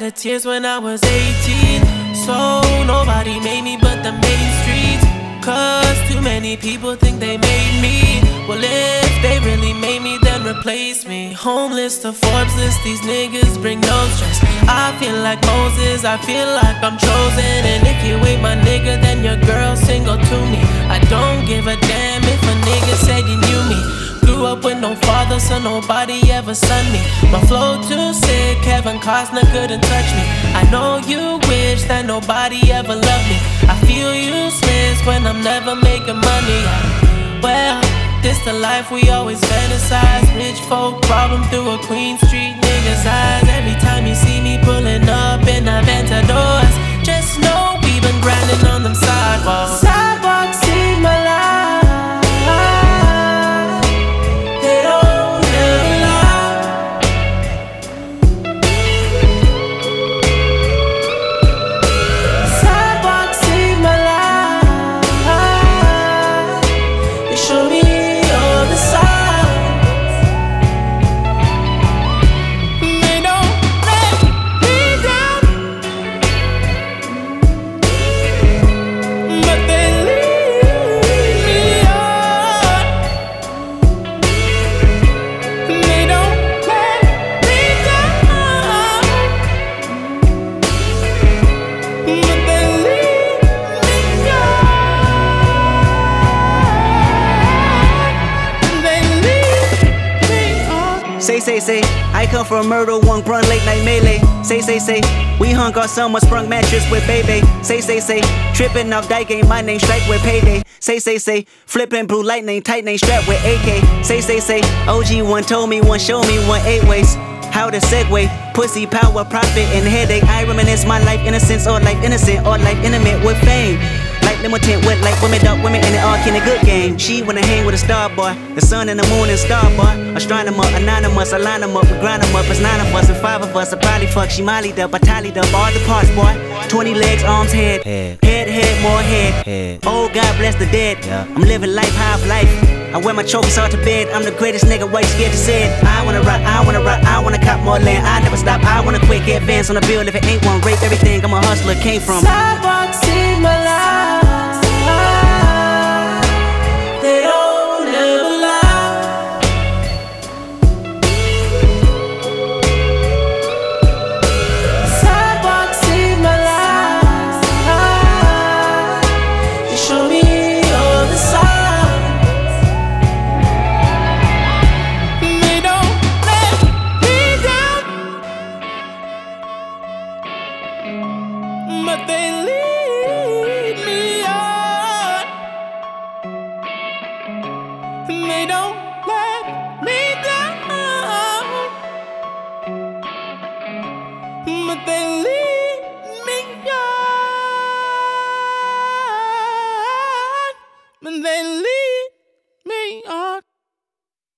shed of tears when I was 18. So nobody made me but the main streets. Cause too many people think they made me. Well, if they really made me, then replace me. Homeless to Forbes list, these niggas bring no stress. I feel like Moses, I feel like I'm chosen. And if you ain't my nigga, then your girl single to me. I don't give a damn if a nigga said you knew me. Grew up with no father, so nobody ever son me. My flow too sick, Kevin Costner couldn't touch me. I know you wish that nobody ever loved me. I feel useless when I'm never making money. Well, this the life we always fantasize. Rich folk problem through a Queen Street nigga's eyes. Every time you see me pulling up in Aventadors, just know we been grinding on them sidewalks. Sidewalks in my life. Say, I come from murder, one grunt, late night melee. Say, we hung our summer, sprung mattress with baby. Say, tripping off die game, my name strike with payday. Say, flipping blue lightning, tight name strapped with AK. Say, OG one told me, one showed me, one 8 ways. How to segue, pussy, power, profit, and headache. I reminisce my life innocence, or life innocent, or life intimate with fame. Like limited with like women, dark women, and it all in a good game. She wanna hang with a star boy, the sun and the moon and star boy. Astronomer, anonymous, I line them up, we grind them up. It's 9 of us and 5 of us. I probably fuck, she mollied up, I tallied up all the parts, boy. 20 legs, arms, head, more head. Oh, God bless the dead. I'm living life, half life. I wear my trophies out to bed. I'm the greatest nigga, why you scared to say it? I wanna rock, I wanna cop more land. I never stop, I wanna quick advance on the bill. If it ain't one, rape everything. I'm a hustler, came from sidewalks